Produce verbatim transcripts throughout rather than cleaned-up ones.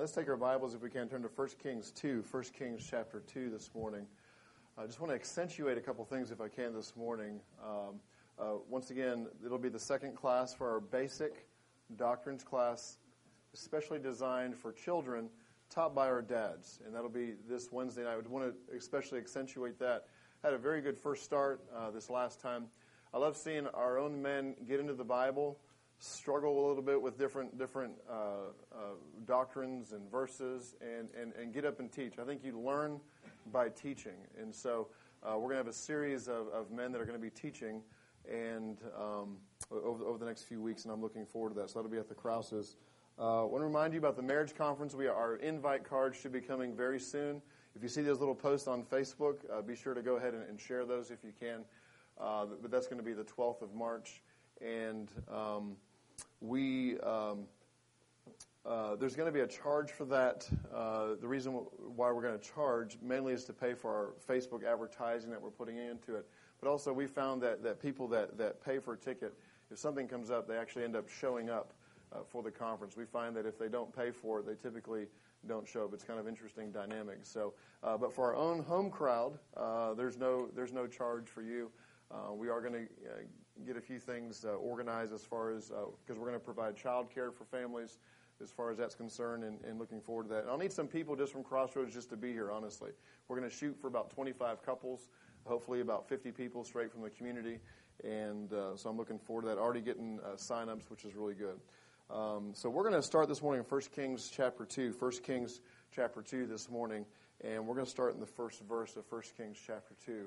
Let's take our Bibles, if we can, turn to First Kings two, First Kings chapter two this morning. I just want to accentuate a couple things, if I can, this morning. Um, uh, once again, it'll be the second class for our basic doctrines class, especially designed for children, taught by our dads. And that'll be this Wednesday night. I would want to especially accentuate that. Had a very good first start uh, this last time. I love seeing our own men get into the Bible, struggle a little bit with different different uh, uh, doctrines and verses, and, and, and get up and teach. I think you learn by teaching. And so uh, we're going to have a series of, of men that are going to be teaching and um, over, over the next few weeks, and I'm looking forward to that. So that'll be at the Krauses. Uh, I want to remind you about the marriage conference. We Our invite cards should be coming very soon. If you see those little posts on Facebook, uh, be sure to go ahead and, and share those if you can. Uh, but that's going to be the twelfth of March. And um, we um, uh, there's going to be a charge for that. Uh, the reason why we're going to charge mainly is to pay for our Facebook advertising that we're putting into it. But also we found that, that people that, that pay for a ticket, if something comes up, they actually end up showing up uh, for the conference. We find that if they don't pay for it, they typically don't show up. It's kind of interesting dynamic. So, uh, but for our own home crowd, uh, there's no there's no charge for you. Uh, we are going to uh, get a few things uh, organized as far as, because uh, we're going to provide child care for families as far as that's concerned, and, and looking forward to that. And I'll need some people just from Crossroads just to be here, honestly. We're going to shoot for about twenty-five couples, hopefully about fifty people straight from the community, and uh, so I'm looking forward to that. Already getting uh, sign-ups, which is really good. Um, so we're going to start this morning in First Kings chapter two, First Kings chapter two this morning, and we're going to start in the first verse of First Kings chapter two.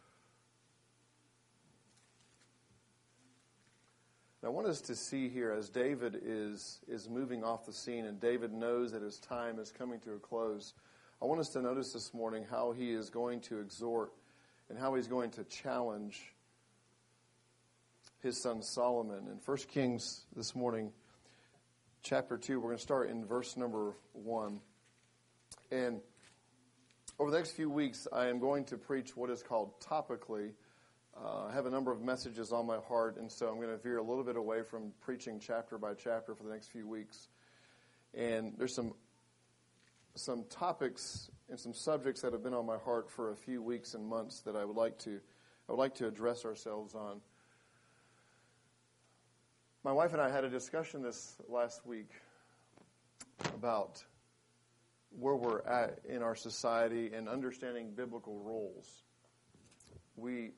I want us to see here as David is is moving off the scene, and David knows that his time is coming to a close. I want us to notice this morning how he is going to exhort and how he's going to challenge his son Solomon. In First Kings this morning, chapter two, we're going to start in verse number one. And over the next few weeks, I am going to preach what is called topically. Uh, I have a number of messages on my heart, and so I'm going to veer a little bit away from preaching chapter by chapter for the next few weeks. And there's some some topics and some subjects that have been on my heart for a few weeks and months that I would like to I would like to address ourselves on. My wife and I had a discussion this last week about where we're at in our society and understanding biblical roles. We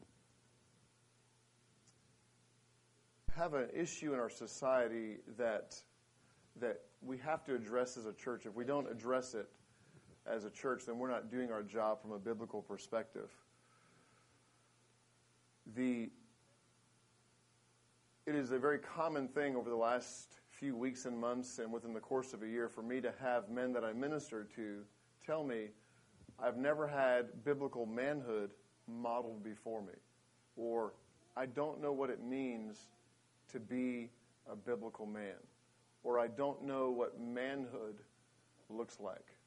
have an issue in our society that that we have to address as a church. If we don't address it as a church, then we're not doing our job from a biblical perspective. The it is a very common thing over the last few weeks and months and within the course of a year for me to have men that I minister to tell me, I've never had biblical manhood modeled before me, or I don't know what it means to be a biblical man, or I don't know what manhood looks like.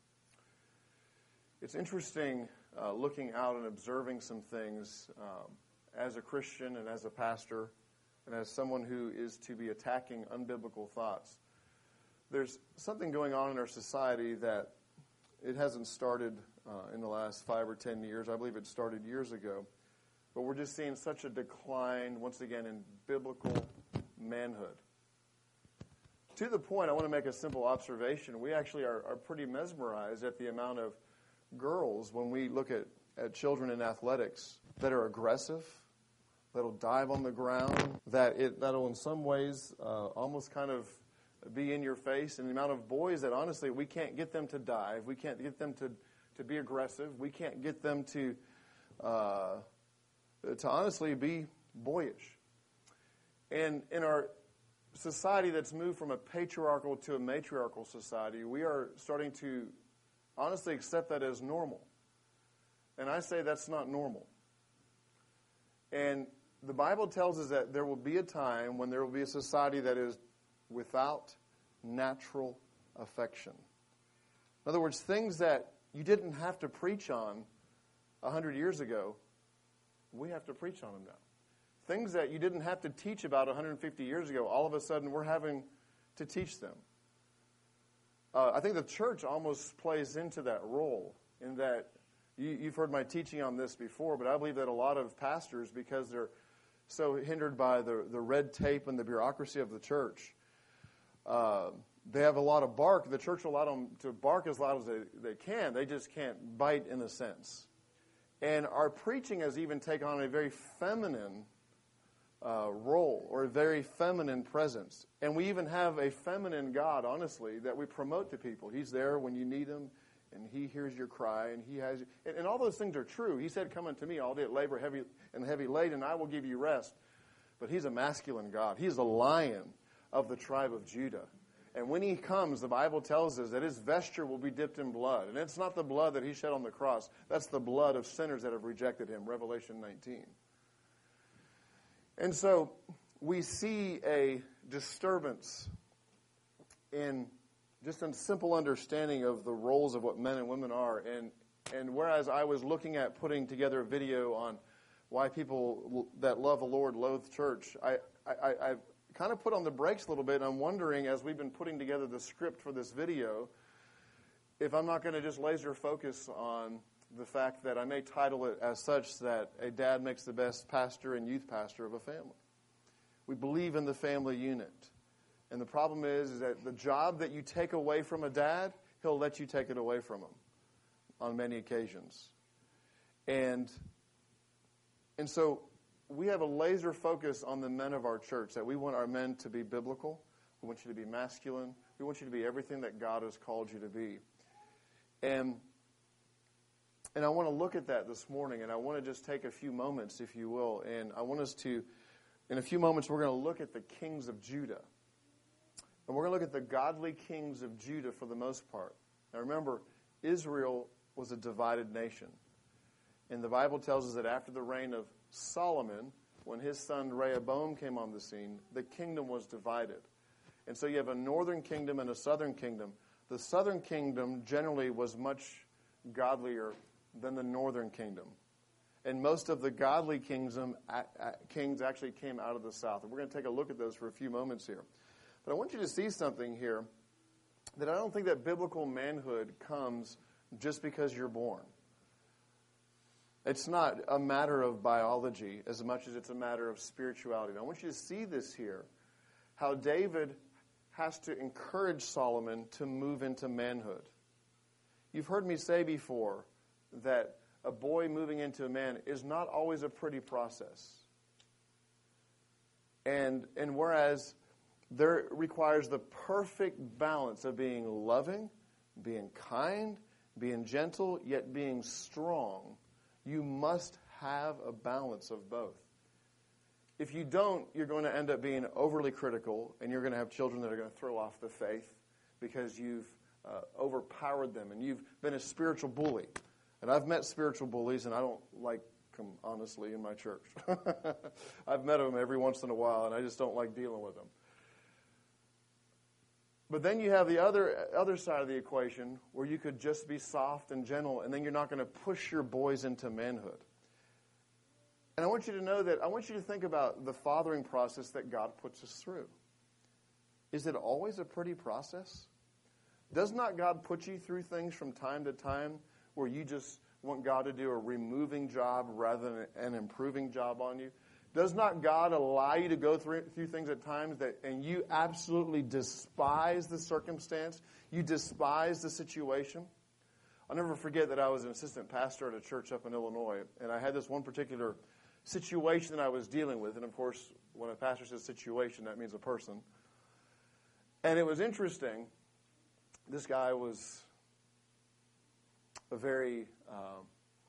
It's interesting uh, looking out and observing some things um, as a Christian and as a pastor and as someone who is to be attacking unbiblical thoughts. There's something going on in our society that it hasn't started uh, in the last five or ten years. I believe it started years ago. But we're just seeing such a decline, once again, in biblical manhood. To the point, I want to make a simple observation. We actually are, are pretty mesmerized at the amount of girls, when we look at, at children in athletics, that are aggressive, that'll dive on the ground, that it, that'll in some ways uh, almost kind of be in your face, and the amount of boys that honestly we can't get them to dive, we can't get them to, to be aggressive, we can't get them to... Uh, to honestly be boyish. And in our society that's moved from a patriarchal to a matriarchal society, we are starting to honestly accept that as normal. And I say that's not normal. And the Bible tells us that there will be a time when there will be a society that is without natural affection. In other words, things that you didn't have to preach on a hundred years ago, we have to preach on them now. Things that you didn't have to teach about one hundred fifty years ago, all of a sudden we're having to teach them. uh, I think the church almost plays into that role in that you, you've heard my teaching on this before, but I believe that a lot of pastors, because they're so hindered by the, the red tape and the bureaucracy of the church, uh, they have a lot of bark. The church will allow them to bark as loud as they, they can. They just can't bite in a sense. And our preaching has even taken on a very feminine uh, role or a very feminine presence. And we even have a feminine God, honestly, that we promote to people. He's there when you need him, and he hears your cry, and he has, and, and all those things are true. He said, come unto me all day at labor heavy and heavy laden, and I will give you rest. But he's a masculine God. He's the Lion of the tribe of Judah. And when he comes, the Bible tells us that his vesture will be dipped in blood. And it's not the blood that he shed on the cross. That's the blood of sinners that have rejected him, Revelation nineteen. And so we see a disturbance in just a simple understanding of the roles of what men and women are. And, and whereas I was looking at putting together a video on why people that love the Lord loathe church, I, I, I kind of put on the brakes a little bit, and I'm wondering, as we've been putting together the script for this video, if I'm not going to just laser focus on the fact that I may title it as such, that a dad makes the best pastor and youth pastor of a family. We believe in the family unit. And the problem is, is that the job that you take away from a dad, he'll let you take it away from him on many occasions. And, and so we have a laser focus on the men of our church, that we want our men to be biblical. We want you to be masculine. We want you to be everything that God has called you to be. And, and I want to look at that this morning, and I want to just take a few moments, if you will, and I want us to, in a few moments, we're going to look at the kings of Judah. And we're going to look at the godly kings of Judah for the most part. Now remember, Israel was a divided nation. And the Bible tells us that after the reign of Solomon, when his son Rehoboam came on the scene, the kingdom was divided. And so you have a northern kingdom and a southern kingdom. The southern kingdom generally was much godlier than the northern kingdom. And most of the godly kingdom, uh, uh, kings actually came out of the south. And we're going to take a look at those for a few moments here. But I want you to see something here, that I don't think that biblical manhood comes just because you're born. It's not a matter of biology as much as it's a matter of spirituality. And I want you to see this here, how David has to encourage Solomon to move into manhood. You've heard me say before that a boy moving into a man is not always a pretty process. And, and whereas there requires the perfect balance of being loving, being kind, being gentle, yet being strong, you must have a balance of both. If you don't, you're going to end up being overly critical, and you're going to have children that are going to throw off the faith because you've uh, overpowered them, and you've been a spiritual bully. And I've met spiritual bullies, and I don't like them, honestly, in my church. I've met them every once in a while, and I just don't like dealing with them. But then you have the other other side of the equation where you could just be soft and gentle, and then you're not going to push your boys into manhood. And I want you to know that, I want you to think about the fathering process that God puts us through. Is it always a pretty process? Does not God put you through things from time to time where you just want God to do a removing job rather than an improving job on you? Does not God allow you to go through, through things at times that, and you absolutely despise the circumstance? You despise the situation? I'll never forget that I was an assistant pastor at a church up in Illinois, and I had this one particular situation that I was dealing with. And of course, when a pastor says situation, that means a person. And it was interesting. This guy was a very Uh,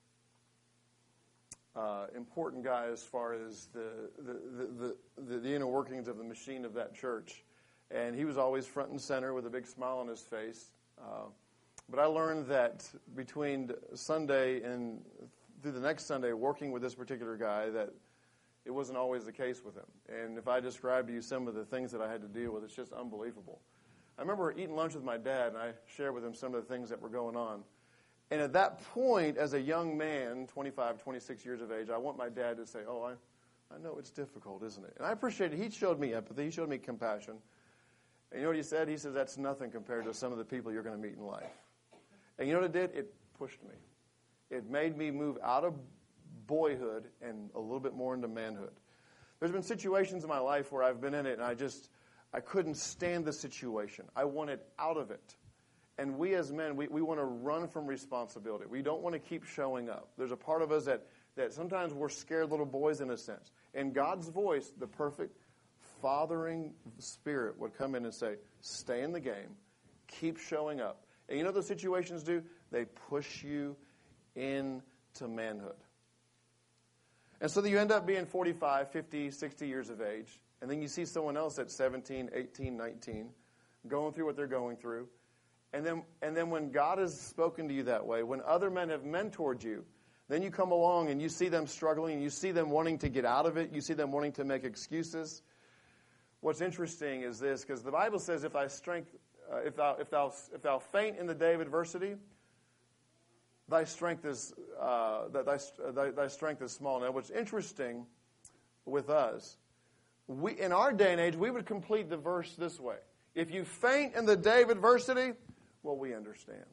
Uh, important guy as far as the the, the, the the inner workings of the machine of that church. And he was always front and center with a big smile on his face. Uh, but I learned that between Sunday and through the next Sunday, working with this particular guy, that it wasn't always the case with him. And if I describe to you some of the things that I had to deal with, it's just unbelievable. I remember eating lunch with my dad, and I shared with him some of the things that were going on. And at that point, as a young man, twenty-five, twenty-six years of age, I want my dad to say, oh, I, I know it's difficult, isn't it? And I appreciate it. He showed me empathy. He showed me compassion. And you know what he said? He says, that's nothing compared to some of the people you're going to meet in life. And you know what it did? It pushed me. It made me move out of boyhood and a little bit more into manhood. There's been situations in my life where I've been in it and I just, I couldn't stand the situation. I wanted out of it. And we as men, we, we want to run from responsibility. We don't want to keep showing up. There's a part of us that, that sometimes we're scared little boys in a sense. And God's voice, the perfect fathering spirit, would come in and say, stay in the game, keep showing up. And you know what those situations do? They push you into manhood. And so that you end up being forty-five, fifty, sixty years of age, and then you see someone else at seventeen, eighteen, nineteen, going through what they're going through. And then, and then when God has spoken to you that way, when other men have mentored you, then you come along and you see them struggling, and you see them wanting to get out of it, you see them wanting to make excuses. What's interesting is this, because the Bible says, if thy strength, uh, if thou, if thou, if thou faint in the day of adversity, thy strength is, uh, thy, thy, thy strength is small. Now, what's interesting with us, we, in our day and age, we would complete the verse this way. If you faint in the day of adversity, well, we understand.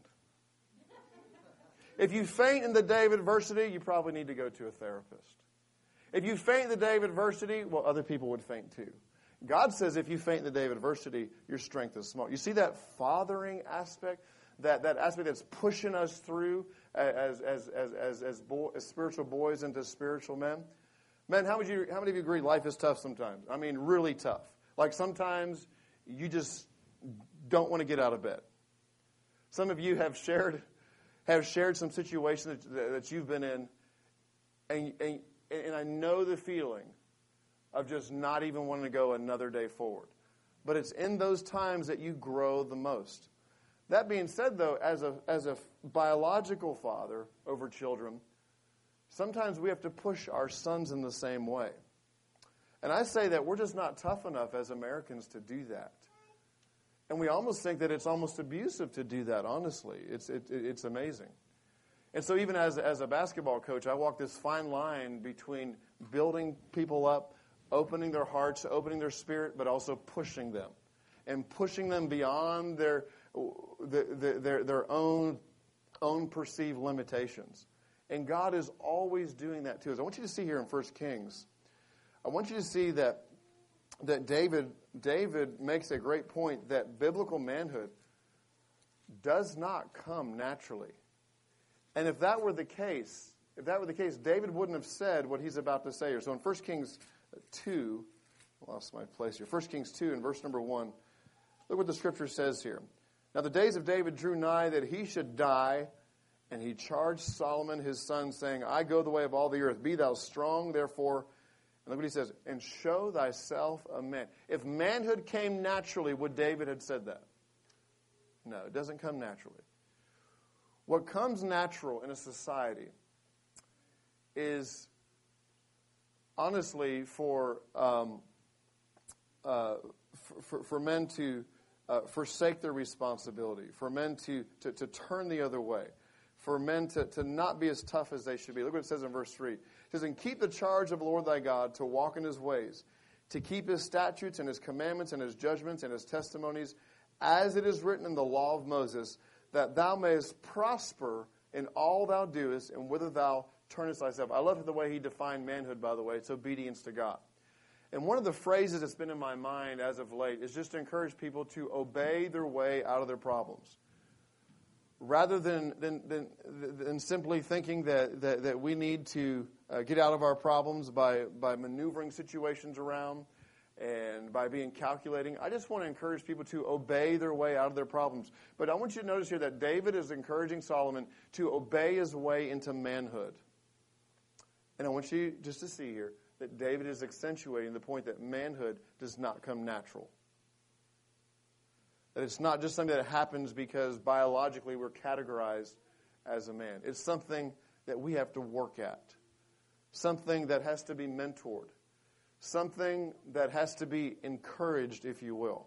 If you faint in the day of adversity, you probably need to go to a therapist. If you faint in the day of adversity, well, other people would faint too. God says if you faint in the day of adversity, your strength is small. You see that fathering aspect, that, that aspect that's pushing us through as as as as as, boy, as spiritual boys into spiritual men. Men, how would you? How many of you agree life is tough sometimes? I mean, really tough. Like sometimes you just don't want to get out of bed. Some of you have shared have shared some situations that, that you've been in, and, and and I know the feeling of just not even wanting to go another day forward. But it's in those times that you grow the most. That being said, though, as a as a biological father over children, sometimes we have to push our sons in the same way. And I say that we're just not tough enough as Americans to do that. And we almost think that it's almost abusive to do that, honestly. It's it, it's amazing. And so even as, as a basketball coach, I walk this fine line between building people up, opening their hearts, opening their spirit, but also pushing them. And pushing them beyond their the, the, their, their own, own perceived limitations. And God is always doing that to us. I want you to see here in First Kings, I want you to see that that David David makes a great point that biblical manhood does not come naturally. And if that were the case, if that were the case, David wouldn't have said what he's about to say here. So in First Kings two, I lost my place here. First Kings two in verse number one, look what the scripture says here. Now the days of David drew nigh that he should die, and he charged Solomon his son, saying, I go the way of all the earth. Be thou strong, therefore. And look what he says, and show thyself a man. If manhood came naturally, would David have said that? No, it doesn't come naturally. What comes natural in a society is, honestly, for um, uh, for, for men to uh, forsake their responsibility, for men to, to, to turn the other way, for men to, to not be as tough as they should be. Look what it says in verse three. It says, and keep the charge of the Lord thy God, to walk in his ways, to keep his statutes and his commandments and his judgments and his testimonies, as it is written in the law of Moses, that thou mayest prosper in all thou doest, and whither thou turnest thyself. I love the way he defined manhood, by the way. It's obedience to God. And one of the phrases that's been in my mind as of late is just to encourage people to obey their way out of their problems. Rather than than, than, than simply thinking that, that, that we need to uh, get out of our problems by, by maneuvering situations around and by being calculating, I just want to encourage people to obey their way out of their problems. But I want you to notice here that David is encouraging Solomon to obey his way into manhood. And I want you just to see here that David is accentuating the point that manhood does not come natural. That it's not just something that happens because biologically we're categorized as a man. It's something that we have to work at. Something that has to be mentored. Something that has to be encouraged, if you will.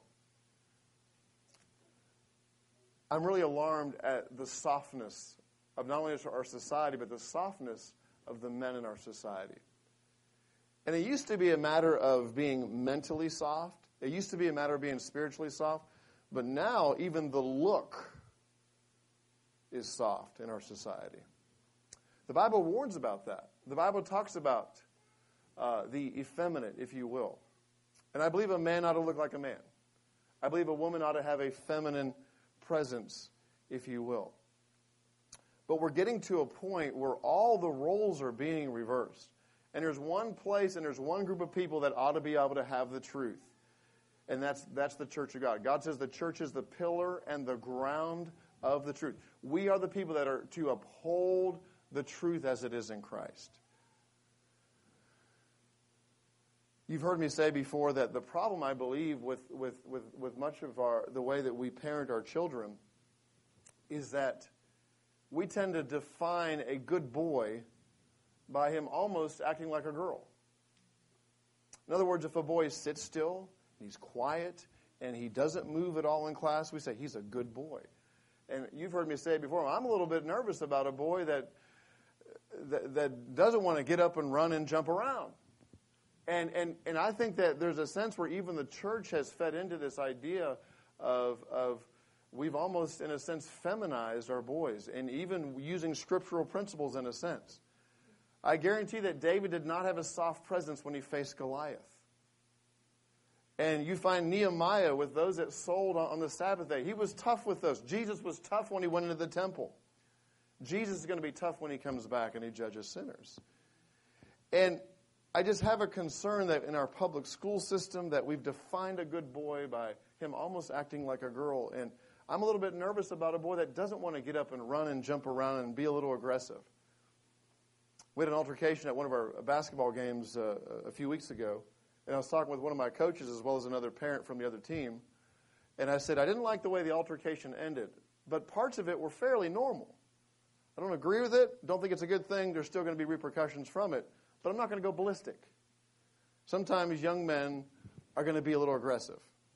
I'm really alarmed at the softness of not only our society, but the softness of the men in our society. And it used to be a matter of being mentally soft. It used to be a matter of being spiritually soft, but now even the look is soft in our society. The Bible warns about that. The Bible talks about uh, the effeminate, if you will. And I believe a man ought to look like a man. I believe a woman ought to have a feminine presence, if you will. But we're getting to a point where all the roles are being reversed. And there's one place and there's one group of people that ought to be able to have the truth. And that's that's the church of God. God says the church is the pillar and the ground of the truth. We are the people that are to uphold the truth as it is in Christ. You've heard me say before that the problem, I believe, with, with, with, with much of our the way that we parent our children is that we tend to define a good boy by him almost acting like a girl. In other words, if a boy sits still, he's quiet, and he doesn't move at all in class, we say he's a good boy. And you've heard me say before, I'm a little bit nervous about a boy that that, that doesn't want to get up and run and jump around. And, and and I think that there's a sense where even the church has fed into this idea of of we've almost, in a sense, feminized our boys, and even using scriptural principles in a sense. I guarantee that David did not have a soft presence when he faced Goliath. And you find Nehemiah with those that sold on the Sabbath day. He was tough with those. Jesus was tough when he went into the temple. Jesus is going to be tough when he comes back and he judges sinners. And I just have a concern that in our public school system that we've defined a good boy by him almost acting like a girl. And I'm a little bit nervous about a boy that doesn't want to get up and run and jump around and be a little aggressive. We had an altercation at one of our basketball games uh, a few weeks ago. And I was talking with one of my coaches as well as another parent from the other team. And I said, I didn't like the way the altercation ended. But parts of it were fairly normal. I don't agree with it. Don't think it's a good thing. There's still going to be repercussions from it. But I'm not going to go ballistic. Sometimes young men are going to be a little aggressive.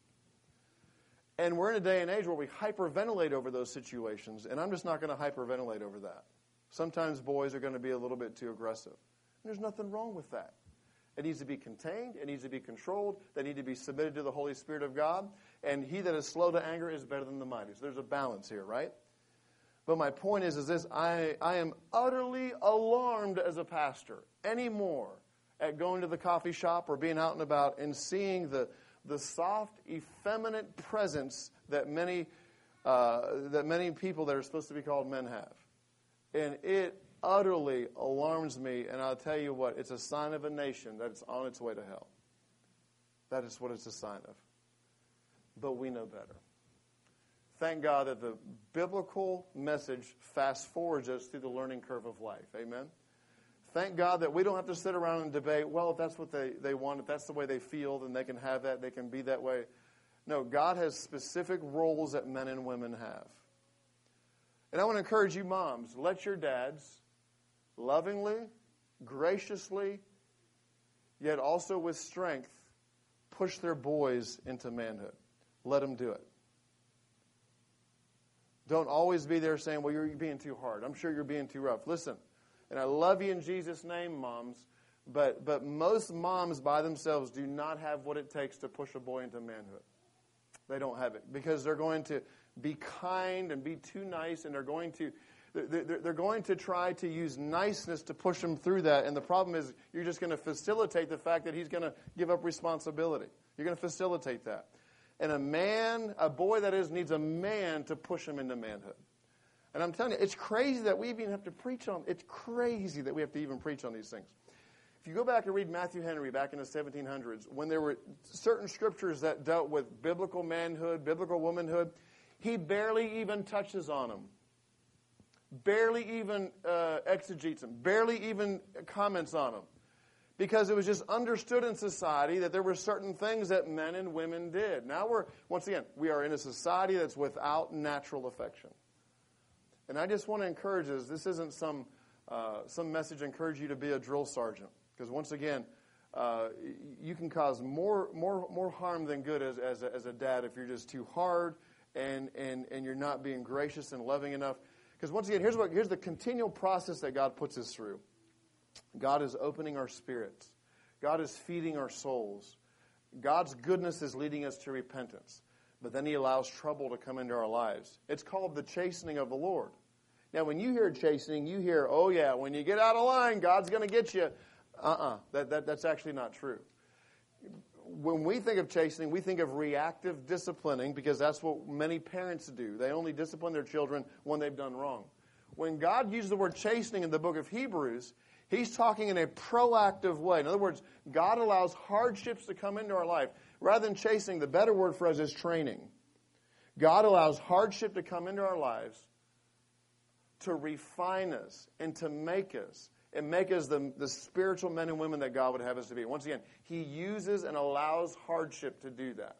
And we're in a day and age where we hyperventilate over those situations. And I'm just not going to hyperventilate over that. Sometimes boys are going to be a little bit too aggressive. And there's nothing wrong with that. It needs to be contained. It needs to be controlled. They need to be submitted to the Holy Spirit of God. And he that is slow to anger is better than the mighty. So there's a balance here, right? But my point is, is this, I, I am utterly alarmed as a pastor anymore at going to the coffee shop or being out and about and seeing the, the soft, effeminate presence that many, uh, that many people that are supposed to be called men have. And it utterly alarms me, and I'll tell you what, it's a sign of a nation that it's on its way to hell. That is what it's a sign of. But we know better. Thank God that the biblical message fast forwards us through the learning curve of life. Amen? Thank God that we don't have to sit around and debate, well, if that's what they, they want, if that's the way they feel, then they can have that, they can be that way. No, God has specific roles that men and women have. And I want to encourage you moms, let your dads lovingly, graciously, yet also with strength, push their boys into manhood. Let them do it. Don't always be there saying, well, you're being too hard. I'm sure you're being too rough. Listen, and I love you in Jesus' name, moms, but, but most moms by themselves do not have what it takes to push a boy into manhood. They don't have it because they're going to be kind and be too nice, and they're going to they're, they're going to try to use niceness to push him through that. And the problem is you're just going to facilitate the fact that he's going to give up responsibility. You're going to facilitate that. And a man, a boy that is, needs a man to push him into manhood. And I'm telling you, it's crazy that we even have to preach on, it's crazy that we have to even preach on these things. If you go back and read Matthew Henry back in the seventeen hundreds, when there were certain scriptures that dealt with biblical manhood, biblical womanhood, he barely even touches on them. Barely even uh, exegetes them. Barely even comments on them. Because it was just understood in society that there were certain things that men and women did. Now we're, once again, we are in a society that's without natural affection. And I just want to encourage us, this isn't some uh, some message to encourage you to be a drill sergeant. Because once again, uh, you can cause more more more harm than good as as a, as a dad if you're just too hard and, and, and you're not being gracious and loving enough. Because once again, here's what here's the continual process that God puts us through. God is opening our spirits. God is feeding our souls. God's goodness is leading us to repentance. But then he allows trouble to come into our lives. It's called the chastening of the Lord. Now, when you hear chastening, you hear, oh yeah, when you get out of line, God's going to get you. Uh-uh. That, that, that's actually not true. When we think of chastening, we think of reactive disciplining because that's what many parents do. They only discipline their children when they've done wrong. When God uses the word chastening in the book of Hebrews, he's talking in a proactive way. In other words, God allows hardships to come into our life. Rather than chastening, the better word for us is training. God allows hardship to come into our lives to refine us and to make us and make us the, the spiritual men and women that God would have us to be. Once again, he uses and allows hardship to do that.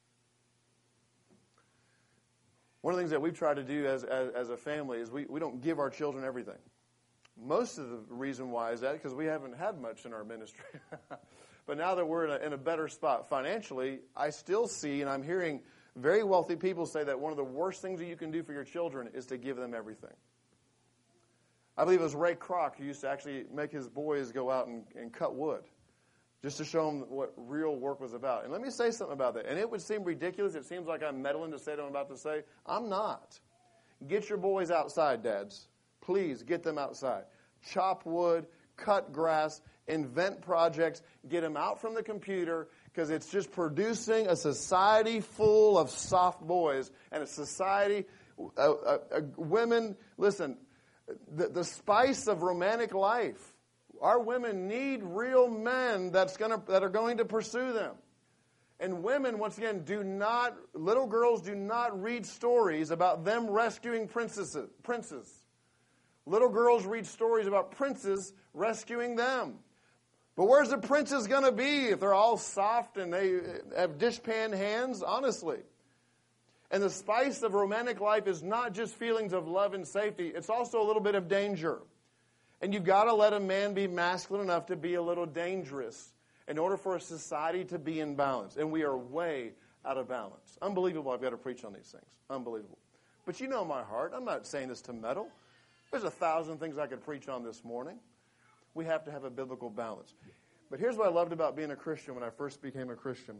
One of the things that we've tried to do as, as, as a family is we, we don't give our children everything. Most of the reason why is that because we haven't had much in our ministry. But now that we're in a, in a better spot financially, I still see, and I'm hearing very wealthy people say that one of the worst things that you can do for your children is to give them everything. I believe it was Ray Kroc who used to actually make his boys go out and, and cut wood just to show them what real work was about. And let me say something about that. And it would seem ridiculous. It seems like I'm meddling to say what I'm about to say. I'm not. Get your boys outside, dads. Please get them outside. Chop wood, cut grass, invent projects, get them out from the computer because it's just producing a society full of soft boys and a society, uh, uh, uh, women, listen, the, the spice of romantic life. Our women need real men that's gonna, that are going to pursue them. And women, once again, do not, little girls do not read stories about them rescuing princesses, princes. Little girls read stories about princes rescuing them. But where's the princess going to be if they're all soft and they have dishpan hands? Honestly. And the spice of romantic life is not just feelings of love and safety. It's also a little bit of danger. And you've got to let a man be masculine enough to be a little dangerous in order for a society to be in balance. And we are way out of balance. Unbelievable I've got to preach on these things. Unbelievable. But you know my heart. I'm not saying this to meddle. There's a thousand things I could preach on this morning. We have to have a biblical balance. But here's what I loved about being a Christian when I first became a Christian.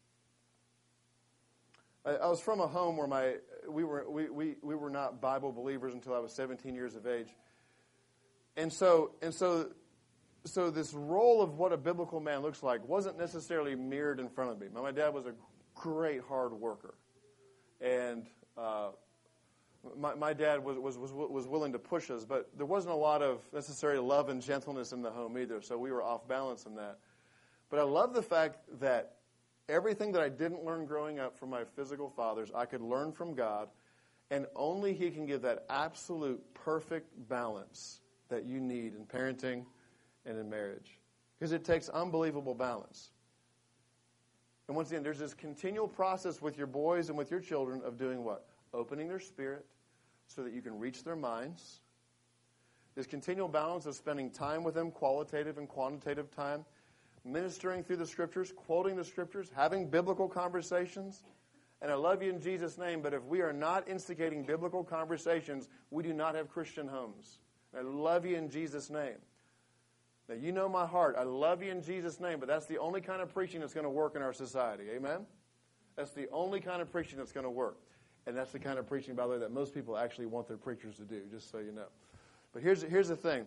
I, I was from a home where my we were we, we, we were not Bible believers until I was seventeen years of age. And so and so so this role of what a biblical man looks like wasn't necessarily mirrored in front of me. My, my dad was a great hard worker. And uh My, my dad was, was was was willing to push us, but there wasn't a lot of necessary love and gentleness in the home either, so we were off balance in that. But I love the fact that everything that I didn't learn growing up from my physical fathers, I could learn from God, and only He can give that absolute perfect balance that you need in parenting and in marriage. Because it takes unbelievable balance. And once again, there's this continual process with your boys and with your children of doing what? Opening their spirit so that you can reach their minds. This continual balance of spending time with them, qualitative and quantitative time, ministering through the Scriptures, quoting the Scriptures, having biblical conversations. And I love you in Jesus' name, but if we are not instigating biblical conversations, we do not have Christian homes. And I love you in Jesus' name. Now, you know my heart. I love you in Jesus' name, but that's the only kind of preaching that's going to work in our society. Amen? That's the only kind of preaching that's going to work. And that's the kind of preaching, by the way, that most people actually want their preachers to do, just so you know. But here's, here's the thing,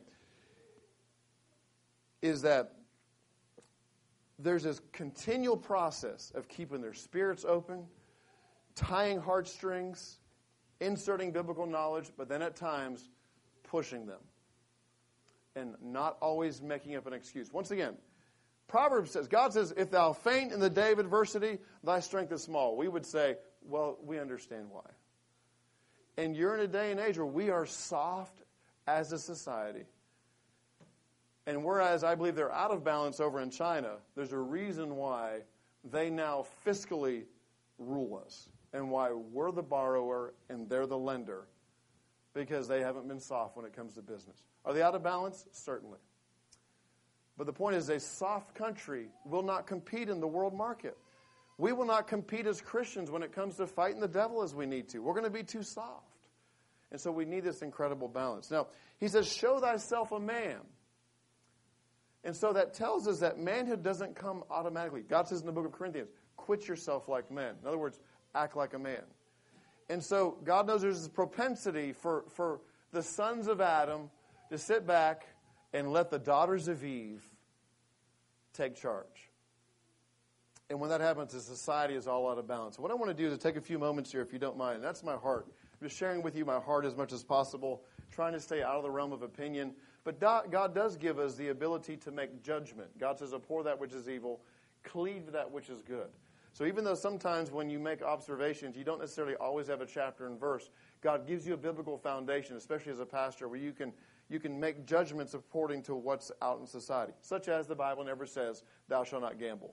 is that there's this continual process of keeping their spirits open, tying heartstrings, inserting biblical knowledge, but then at times pushing them. And not always making up an excuse. Once again, Proverbs says, God says, if thou faint in the day of adversity, thy strength is small. We would say, well, we understand why. And you're in a day and age where we are soft as a society. And whereas I believe they're out of balance over in China, there's a reason why they now fiscally rule us. And why we're the borrower and they're the lender. Because they haven't been soft when it comes to business. Are they out of balance? Certainly. But the point is, a soft country will not compete in the world market. We will not compete as Christians when it comes to fighting the devil as we need to. We're going to be too soft. And so we need this incredible balance. Now, he says, show thyself a man. And so that tells us that manhood doesn't come automatically. God says in the book of Corinthians, quit yourself like men. In other words, act like a man. And so God knows there's this propensity for, for the sons of Adam to sit back and let the daughters of Eve take charge. And when that happens, the society is all out of balance. What I want to do is take a few moments here, if you don't mind. That's my heart. I'm just sharing with you my heart as much as possible, trying to stay out of the realm of opinion. But God does give us the ability to make judgment. God says, abhor that which is evil, cleave to that which is good. So even though sometimes when you make observations, you don't necessarily always have a chapter and verse, God gives you a biblical foundation, especially as a pastor, where you can you can make judgments according to what's out in society, such as the Bible never says, thou shalt not gamble.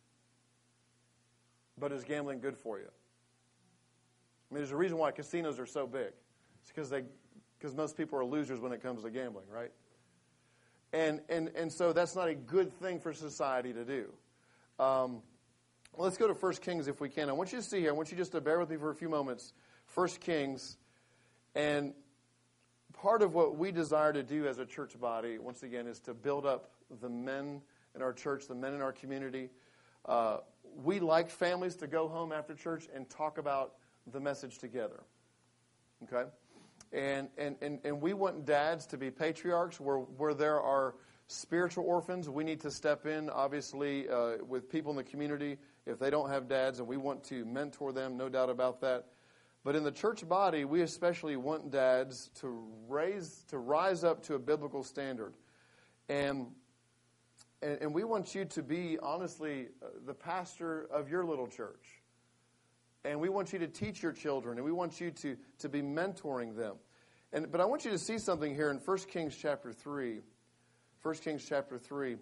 But is gambling good for you? I mean, there's a reason why casinos are so big. It's because they, because most people are losers when it comes to gambling, right? And and and so that's not a good thing for society to do. Um, well, let's go to First Kings if we can. I want you to see here. I want you just to bear with me for a few moments. First Kings, and part of what we desire to do as a church body, once again, is to build up the men in our church, the men in our community. Uh, we like families to go home after church and talk about the message together. Okay? And and, and, and we want dads to be patriarchs. Where, where there are spiritual orphans, we need to step in, obviously, uh, with people in the community if they don't have dads, and we want to mentor them, no doubt about that. But in the church body, we especially want dads to raise to rise up to a biblical standard. And and, and we want you to be, honestly, uh, the pastor of your little church. And we want you to teach your children, and we want you to, to be mentoring them. And but I want you to see something here in First Kings chapter three. First Kings chapter three.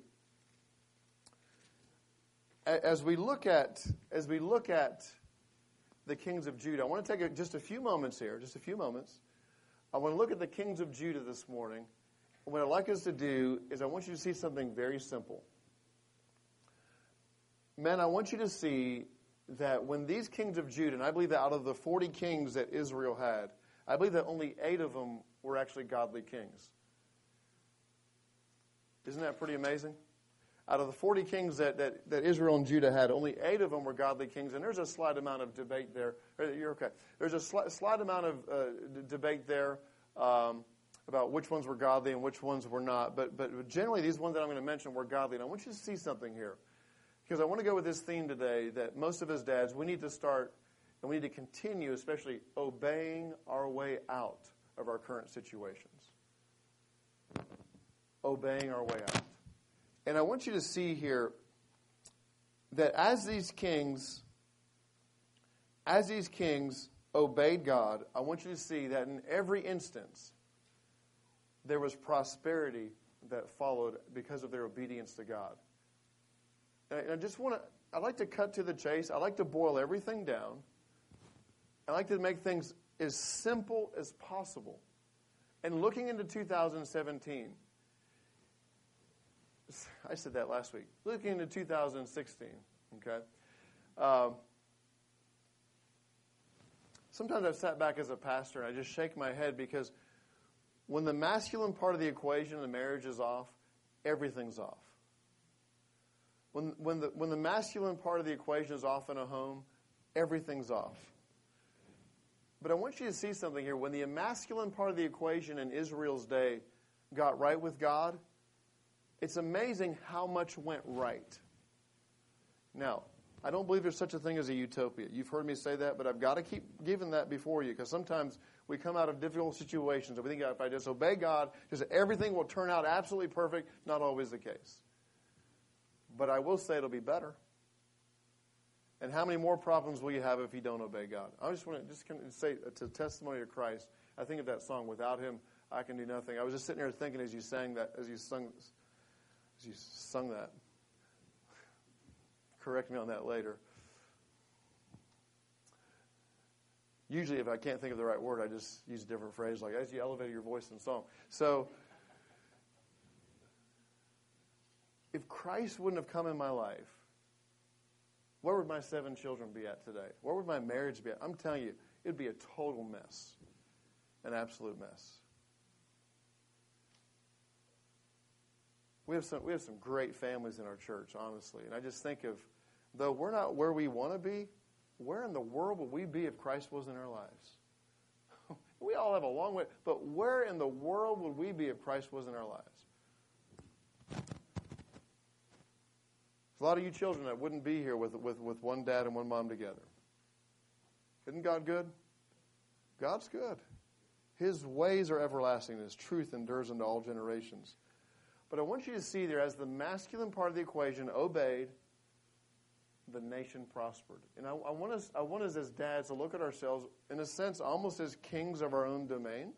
As we look at as we look at the kings of Judah, I want to take a, just a few moments here, just a few moments. I want to look at the kings of Judah this morning. And what I'd like us to do is I want you to see something very simple. Men, I want you to see that when these kings of Judah, and I believe that out of the forty kings that Israel had, I believe that only eight of them were actually godly kings. Isn't that pretty amazing? Out of the forty kings that, that, that Israel and Judah had, only eight of them were godly kings. And there's a slight amount of debate there. You're okay. There's a slight, slight amount of uh, d- debate there um, about which ones were godly and which ones were not. But, but generally, these ones that I'm going to mention were godly. And I want you to see something here. Because I want to go with this theme today that most of us dads, we need to start and we need to continue, especially obeying our way out of our current situations. Obeying our way out. And I want you to see here that as these kings, as these kings obeyed God, I want you to see that in every instance, there was prosperity that followed because of their obedience to God. And I just want to, I like to cut to the chase. I like to boil everything down. I like to make things as simple as possible. And looking into two thousand seventeen, I said that last week. Looking into two thousand sixteen, okay? Um, sometimes I've sat back as a pastor and I just shake my head because when the masculine part of the equation in the marriage is off, everything's off. When, when, the, when the masculine part of the equation is off in a home, everything's off. But I want you to see something here. When the masculine part of the equation in Israel's day got right with God, it's amazing how much went right. Now, I don't believe there's such a thing as a utopia. You've heard me say that, but I've got to keep giving that before you because sometimes we come out of difficult situations and we think if I just obey God, just everything will turn out absolutely perfect. Not always the case. But I will say it'll be better. And how many more problems will you have if you don't obey God? I just want to just say to testimony of Christ, I think of that song, Without Him, I Can Do Nothing. I was just sitting there thinking as you sang that, as you sung As you sung that. Correct me on that later. Usually if I can't think of the right word, I just use a different phrase, like as you elevated your voice in song. So, if Christ wouldn't have come in my life, where would my seven children be at today? Where would my marriage be at? I'm telling you, it'd be a total mess. An absolute mess. We have some we have some great families in our church, honestly. And I just think of, though we're not where we want to be, where in the world would we be if Christ wasn't in our lives? We all have a long way, but where in the world would we be if Christ wasn't in our lives? There's a lot of you children that wouldn't be here with, with, with one dad and one mom together. Isn't God good? God's good. His ways are everlasting, and His truth endures into all generations. But I want you to see there, as the masculine part of the equation obeyed, the nation prospered. And I, I, want us, I want us as dads to look at ourselves, in a sense, almost as kings of our own domain.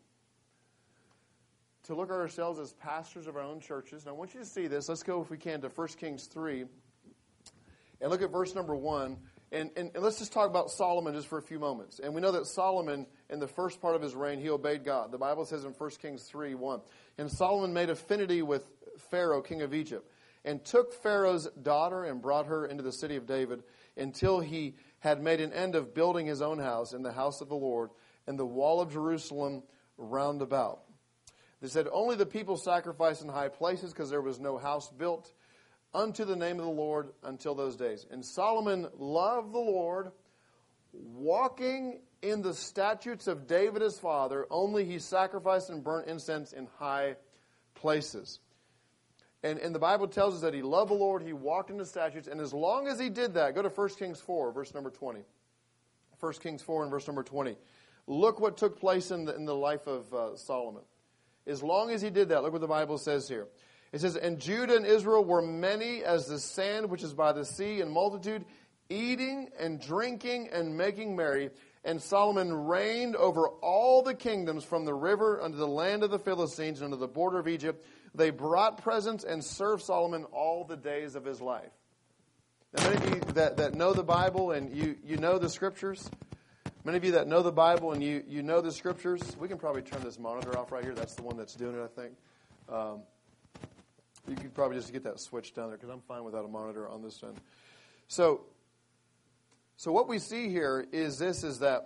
To look at ourselves as pastors of our own churches. And I want you to see this. Let's go, if we can, to First Kings three. And look at verse number one. And, and, and let's just talk about Solomon just for a few moments. And we know that Solomon, in the first part of his reign, he obeyed God. The Bible says in First Kings three one, and Solomon made affinity with Pharaoh, king of Egypt, and took Pharaoh's daughter and brought her into the city of David until he had made an end of building his own house in the house of the Lord and the wall of Jerusalem round about. They said, only the people sacrificed in high places because there was no house built unto the name of the Lord until those days. And Solomon loved the Lord, walking in the statutes of David his father, only he sacrificed and burnt incense in high places. And, and the Bible tells us that he loved the Lord, he walked in the statutes, and as long as he did that, go to First Kings four, verse number twenty. First Kings four and verse number twenty. Look what took place in the, in the life of uh, Solomon. As long as he did that, look what the Bible says here. It says, and Judah and Israel were many as the sand which is by the sea, in multitude, eating and drinking and making merry. And Solomon reigned over all the kingdoms from the river unto the land of the Philistines and unto the border of Egypt. They brought presents and served Solomon all the days of his life. Now, many of you that, that know the Bible and you, you know the Scriptures, many of you that know the Bible and you, you know the Scriptures, we can probably turn this monitor off right here. That's the one that's doing it, I think. Um, you could probably just get that switch down there because I'm fine without a monitor on this end. So, so what we see here is this, is that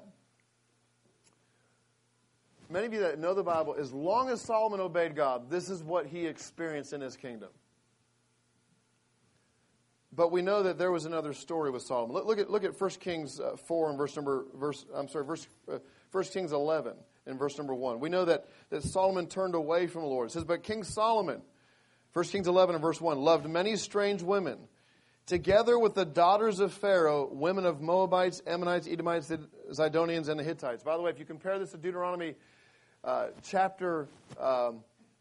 many of you that know the Bible, as long as Solomon obeyed God, this is what he experienced in his kingdom. But we know that there was another story with Solomon. Look, look at look at First Kings uh, four and verse number verse. I'm sorry, verse uh, First Kings eleven and verse number one. We know that that Solomon turned away from the Lord. It says, but King Solomon, First Kings eleven and verse one, loved many strange women, together with the daughters of Pharaoh, women of Moabites, Ammonites, Edomites, Zidonians, and the Hittites. By the way, if you compare this to Deuteronomy uh, chapter um,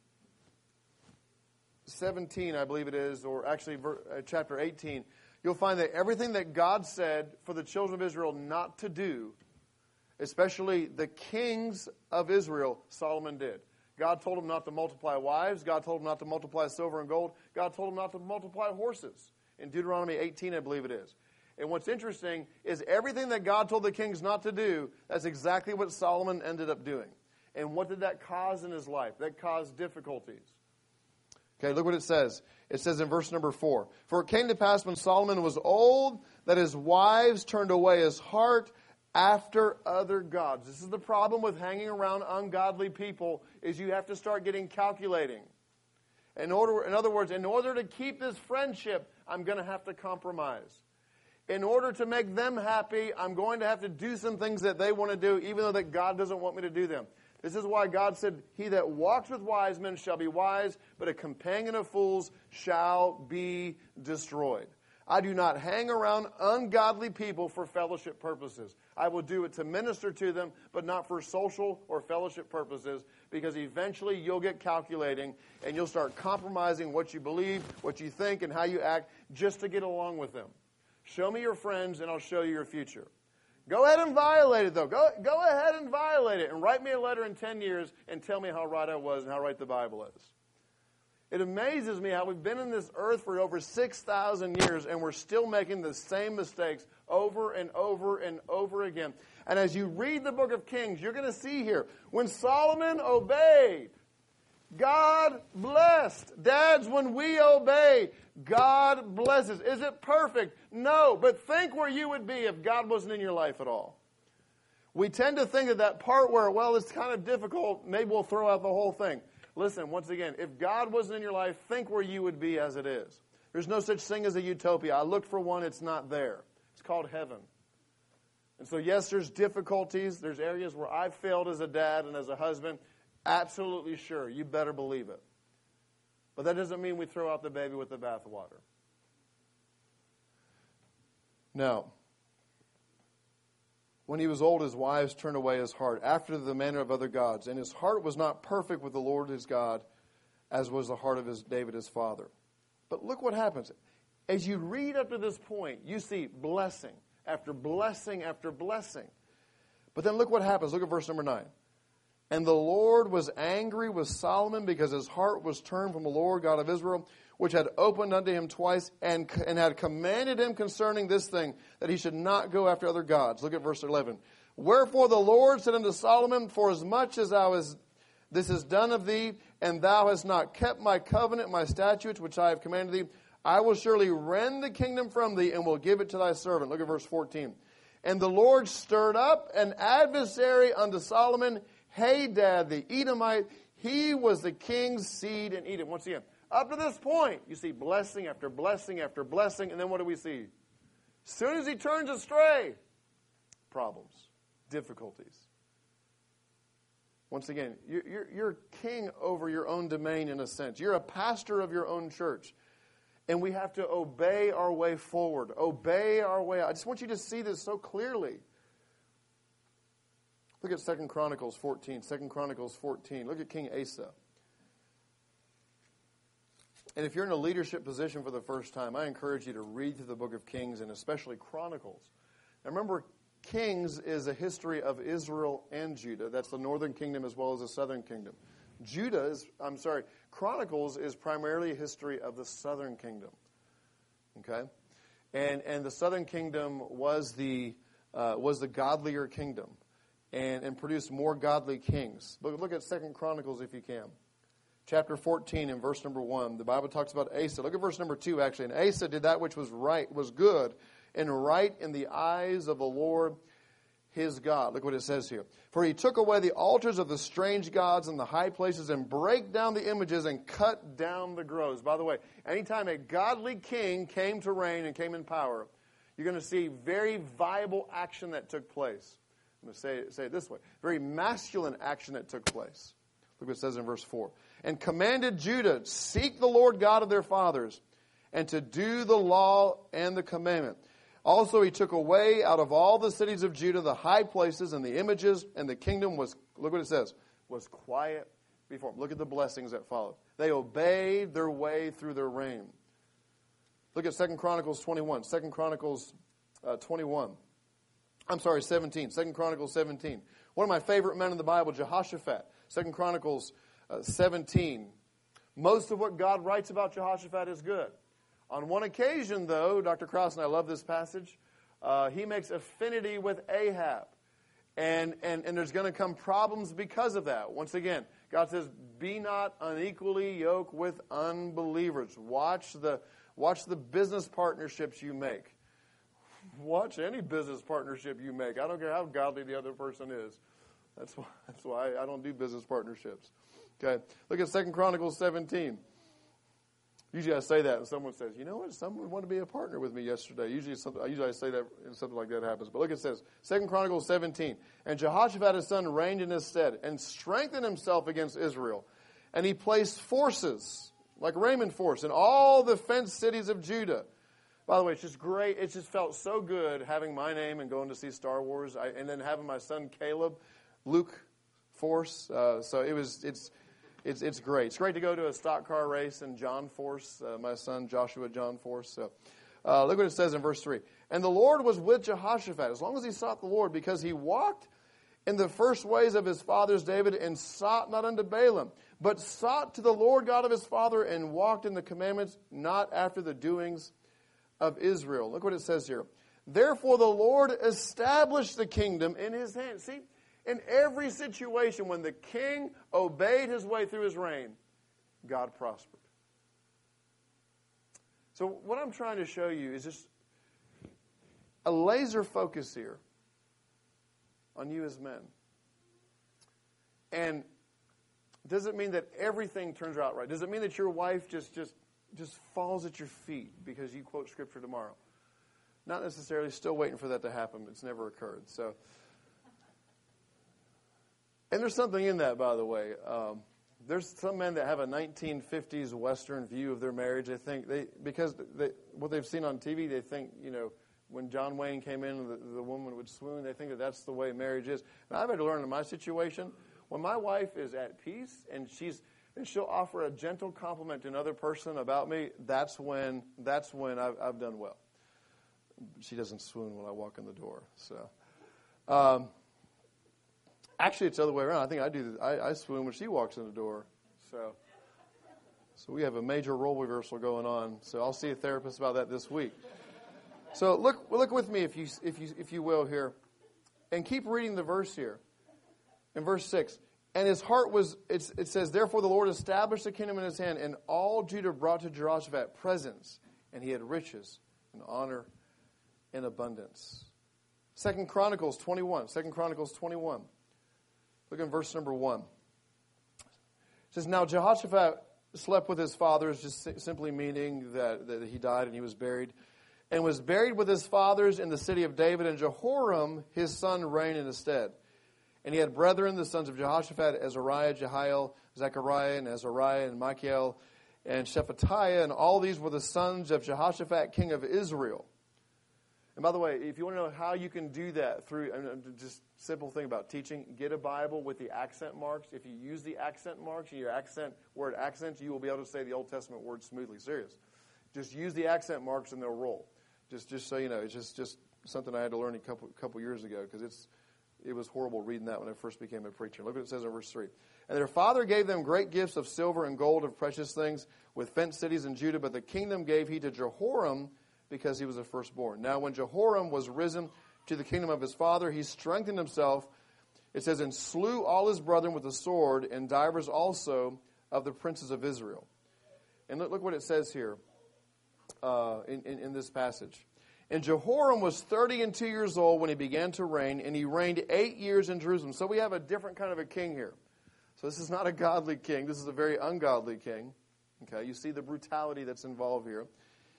seventeen, I believe it is, or actually ver- uh, chapter eighteen, you'll find that everything that God said for the children of Israel not to do, especially the kings of Israel, Solomon did. God told him not to multiply wives. God told him not to multiply silver and gold. God told him not to multiply horses. In Deuteronomy eighteen, I believe it is. And what's interesting is everything that God told the kings not to do, that's exactly what Solomon ended up doing. And what did that cause in his life? That caused difficulties. Okay, look what it says. It says in verse number four, for it came to pass when Solomon was old that his wives turned away his heart after other gods. This is the problem with hanging around ungodly people, is you have to start getting calculating. In order, in other words, in order to keep this friendship, I'm going to have to compromise. In order to make them happy, I'm going to have to do some things that they want to do, even though that God doesn't want me to do them. This is why God said, he that walks with wise men shall be wise, but a companion of fools shall be destroyed. I do not hang around ungodly people for fellowship purposes. I will do it to minister to them, but not for social or fellowship purposes, because eventually you'll get calculating and you'll start compromising what you believe, what you think, and how you act just to get along with them. Show me your friends and I'll show you your future. Go ahead and violate it, though. Go, go ahead and violate it and write me a letter in ten years and tell me how right I was and how right the Bible is. It amazes me how we've been in this earth for over six thousand years and we're still making the same mistakes over and over and over again. And as you read the book of Kings, you're going to see here, when Solomon obeyed, God blessed. Dads, when we obey, God blesses. Is it perfect? No. But think where you would be if God wasn't in your life at all. We tend to think that that part where, well, it's kind of difficult, maybe we'll throw out the whole thing. Listen, once again, if God wasn't in your life, think where you would be as it is. There's no such thing as a utopia. I looked for one, it's not there. It's called heaven. And so, yes, there's difficulties. There's areas where I've failed as a dad and as a husband. Absolutely sure. You better believe it. But that doesn't mean we throw out the baby with the bathwater. Now, when he was old, his wives turned away his heart after the manner of other gods. And his heart was not perfect with the Lord his God, as was the heart of his David his father. But look what happens. As you read up to this point, you see blessing after blessing after blessing. But then look what happens. Look at verse number nine. And the Lord was angry with Solomon because his heart was turned from the Lord God of Israel, which had opened unto him twice and, and had commanded him concerning this thing, that he should not go after other gods. Look at verse eleven. Wherefore the Lord said unto Solomon, for as much as thou hast, this is done of thee, and thou hast not kept my covenant, my statutes, which I have commanded thee, I will surely rend the kingdom from thee, and will give it to thy servant. Look at verse fourteen. And the Lord stirred up an adversary unto Solomon, Hadad the Edomite. He was the king's seed in Edom. Once again, up to this point, you see blessing after blessing after blessing, and then what do we see? As soon as he turns astray, problems, difficulties. Once again, you're, you're, you're king over your own domain in a sense. You're a pastor of your own church. And we have to obey our way forward. Obey our way out. I just want you to see this so clearly. Look at Second Chronicles fourteen. Second Chronicles fourteen. Look at King Asa. And if you're in a leadership position for the first time, I encourage you to read through the book of Kings and especially Chronicles. Now remember, Kings is a history of Israel and Judah. That's the northern kingdom as well as the southern kingdom. Judah is, I'm sorry, Chronicles is primarily a history of the southern kingdom. Okay? And and the southern kingdom was the uh, was the godlier kingdom and, and produced more godly kings. Look, look at Second Chronicles if you can. Chapter fourteen and verse number one. The Bible talks about Asa. Look at verse number two actually. And Asa did that which was right, was good, and right in the eyes of the Lord his God. Look what it says here. For he took away the altars of the strange gods and the high places and brake down the images and cut down the groves. By the way, anytime a godly king came to reign and came in power, you're going to see very viable action that took place. I'm going to say, say it this way. Very masculine action that took place. Look what it says in verse four. And commanded Judah, seek the Lord God of their fathers, and to do the law and the commandment. Also, he took away out of all the cities of Judah the high places and the images, and the kingdom was, look what it says, was quiet before him. Look at the blessings that followed. They obeyed their way through their reign. Look at Second Chronicles twenty-one. Second Chronicles uh, twenty-one. I'm sorry, seventeen. Second Chronicles seventeen. One of my favorite men in the Bible, Jehoshaphat. Second Chronicles uh, seventeen. Most of what God writes about Jehoshaphat is good. On one occasion, though, Doctor Krause and I love this passage, uh, he makes affinity with Ahab. And, and, and there's going to come problems because of that. Once again, God says, be not unequally yoked with unbelievers. Watch the, watch the business partnerships you make. Watch any business partnership you make. I don't care how godly the other person is. That's why, that's why I don't do business partnerships. Okay, look at Second Chronicles seventeen. Usually I say that and someone says, you know what, someone wanted to be a partner with me yesterday. Usually, usually I say that and something like that happens. But look, it says, Second Chronicles seventeen. And Jehoshaphat his son reigned in his stead and strengthened himself against Israel. And he placed forces, like Raymond force, in all the fenced cities of Judah. By the way, it's just great. It just felt so good having my name and going to see Star Wars. I, and then having my son Caleb, Luke Force. Uh, so it was, it's... It's it's great. It's great to go to a stock car race and John Force, uh, my son Joshua John Force. So, uh, look what it says in verse three. And the Lord was with Jehoshaphat as long as he sought the Lord, because he walked in the first ways of his fathers David and sought not unto Baalim, but sought to the Lord God of his father and walked in the commandments, not after the doings of Israel. Look what it says here. Therefore the Lord established the kingdom in his hand. See? In every situation, when the king obeyed his way through his reign, God prospered. So what I'm trying to show you is just a laser focus here on you as men. And Does it mean that everything turns out right? Does it mean that your wife just, just, just falls at your feet because you quote Scripture tomorrow? Not necessarily. Still waiting for that to happen. It's never occurred. So, and there's something in that, by the way. Um, there's some men that have a nineteen fifties Western view of their marriage. They think they because they, what they've seen on T V, they think, you know, when John Wayne came in, the, the woman would swoon. They think that that's the way marriage is. And I've had to learn in my situation, when my wife is at peace and she's and she'll offer a gentle compliment to another person about me, that's when that's when I've, I've done well. She doesn't swoon when I walk in the door. So, um, actually, it's the other way around. I think I do. I, I swoon when she walks in the door. So, so we have a major role reversal going on. So I'll see a therapist about that this week. So look, look with me, if you, if you, if you will, here, and keep reading the verse here. In verse six, and his heart was. It's, it says, therefore the Lord established the kingdom in his hand, and all Judah brought to Jehoshaphat presents, and he had riches and honor and abundance. Second Chronicles twenty-one. Second Chronicles twenty-one. Look in verse number one. It says, now Jehoshaphat slept with his fathers, just simply meaning that, that he died and he was buried, and was buried with his fathers in the city of David, and Jehoram, his son, reigned in his stead. And he had brethren, the sons of Jehoshaphat, Azariah, Jehiel, Zechariah, and Azariah, and Michael, and Shephatiah, and all these were the sons of Jehoshaphat, king of Israel. And by the way, if you want to know how you can do that through, I mean, just simple thing about teaching, get a Bible with the accent marks. If you use the accent marks and your accent word accents, you will be able to say the Old Testament word smoothly. Serious. Just use the accent marks and they'll roll. Just, just so you know, it's just, just something I had to learn a couple, couple years ago because it's, it was horrible reading that when I first became a preacher. Look what it says in verse three. And their father gave them great gifts of silver and gold, of precious things, with fenced cities in Judah. But the kingdom gave he to Jehoram, because he was the firstborn. Now when Jehoram was risen to the kingdom of his father, he strengthened himself, it says, and slew all his brethren with the sword, and divers also of the princes of Israel. And look, look what it says here uh, in, in, in this passage. And Jehoram was thirty and two years old when he began to reign, and he reigned eight years in Jerusalem. So we have a different kind of a king here. So this is not a godly king. This is a very ungodly king. Okay, you see the brutality that's involved here.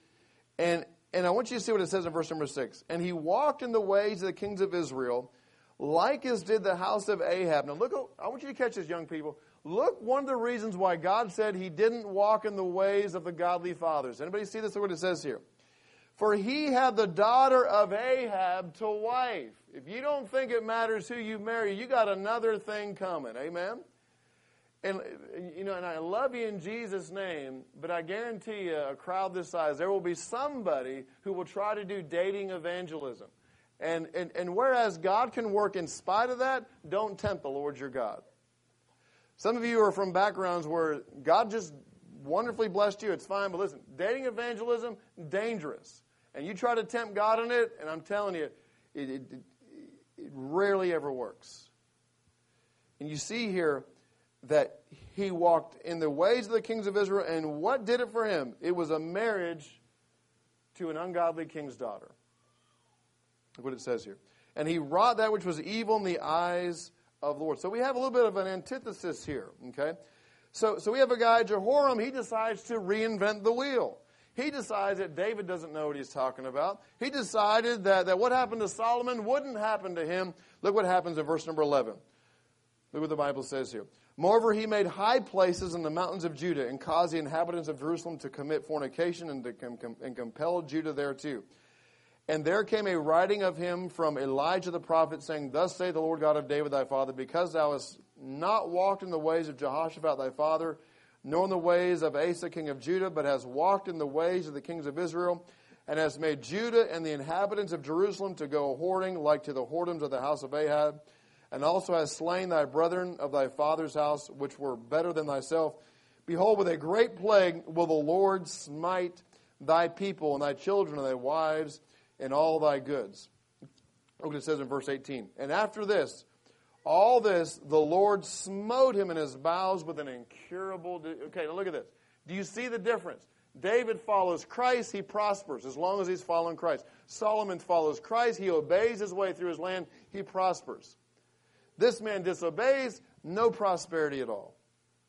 And and I want you to see what it says in verse number six. And he walked in the ways of the kings of Israel, like as did the house of Ahab. Now look, I want you to catch this, young people. Look, one of the reasons why God said he didn't walk in the ways of the godly fathers. Anybody see this? Look what it says here. For he had the daughter of Ahab to wife. If you don't think it matters who you marry, you got another thing coming. Amen? And, you know, and I love you in Jesus' name, but I guarantee you, a crowd this size, there will be somebody who will try to do dating evangelism. And, and, and whereas God can work in spite of that, don't tempt the Lord your God. Some of you are from backgrounds where God just wonderfully blessed you. It's fine, but listen, dating evangelism, dangerous. And you try to tempt God in it, and I'm telling you, it, it, it rarely ever works. And you see here that he walked in the ways of the kings of Israel, and what did it for him? It was a marriage to an ungodly king's daughter. Look what it says here. And he wrought that which was evil in the eyes of the Lord. So we have a little bit of an antithesis here, okay? So, so we have a guy, Jehoram, he decides to reinvent the wheel. He decides that David doesn't know what he's talking about. He decided that, that what happened to Solomon wouldn't happen to him. Look what happens in verse number eleven. Look what the Bible says here. Moreover, he made high places in the mountains of Judah and caused the inhabitants of Jerusalem to commit fornication and, to com- com- and compelled Judah thereto. And there came a writing of him from Elijah the prophet, saying, Thus saith the Lord God of David thy father, because thou hast not walked in the ways of Jehoshaphat thy father, nor in the ways of Asa king of Judah, but hast walked in the ways of the kings of Israel, and hast made Judah and the inhabitants of Jerusalem to go a-whoring like to the whoredoms of the house of Ahab, and also hast slain thy brethren of thy father's house, which were better than thyself. Behold, with a great plague will the Lord smite thy people and thy children and thy wives and all thy goods. Look what it says in verse eighteen. And after this, all this, the Lord smote him in his bowels with an incurable... Di- okay, now look at this. Do you see the difference? David follows Christ, he prospers as long as he's following Christ. Solomon follows Christ, he obeys his way through his land, he prospers. This man disobeys, no prosperity at all.